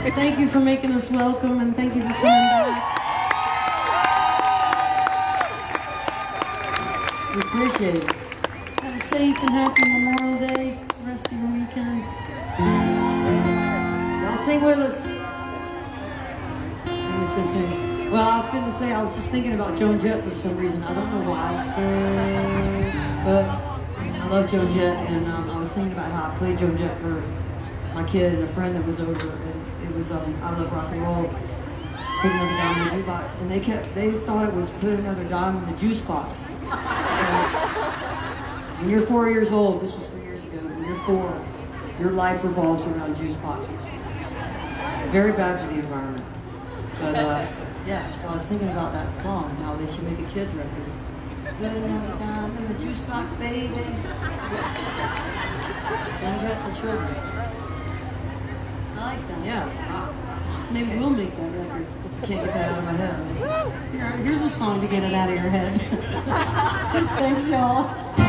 Thank you for making us welcome, and thank you for coming back. We appreciate it. Have a safe and happy Memorial Day, rest of your weekend. Y'all sing with us. Well, I was going to say, I was just thinking about Joan Jett for some reason. I don't know why. But I love Joan Jett, and I was thinking about how I played Joan Jett for my kid and a friend that was over. And it was I Love Rock and Roll, Put Another Dime in the Jukebox. And they thought it was Put Another Dime in the Juice Box. When you're 4 years old, this was 3 years ago, when you're 4, your life revolves around juice boxes. Very bad for the environment. But yeah, so I was thinking about that song and how they should make a kids record. Put another dime in the juice box, baby. Done that for children. I like that. Yeah. Maybe we'll make that record. I can't get that out of my head. Here's a song to get it out of your head. Thanks, y'all.